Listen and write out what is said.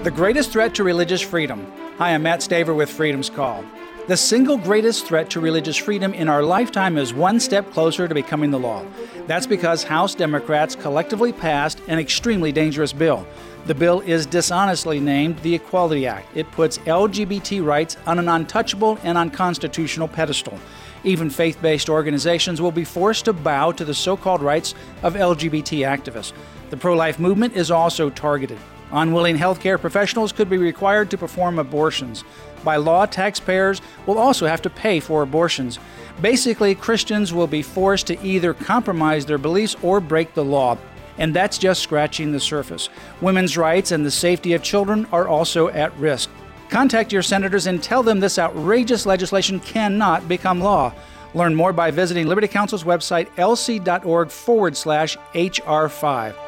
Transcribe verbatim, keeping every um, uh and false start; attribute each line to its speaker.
Speaker 1: The greatest threat to religious freedom. Hi, I'm Matt Staver with Freedom's Call. The single greatest threat to religious freedom in our lifetime is one step closer to becoming the law. That's because House Democrats collectively passed an extremely dangerous bill. The bill is dishonestly named the Equality Act. It puts L G B T rights on an untouchable and unconstitutional pedestal. Even faith-based organizations will be forced to bow to the so-called rights of L G B T activists. The pro-life movement is also targeted. Unwilling healthcare professionals could be required to perform abortions. By law, taxpayers will also have to pay for abortions. Basically, Christians will be forced to either compromise their beliefs or break the law. And that's just scratching the surface. Women's rights and the safety of children are also at risk. Contact your senators and tell them this outrageous legislation cannot become law. Learn more by visiting Liberty Counsel's website, lc.org forward slash HR5.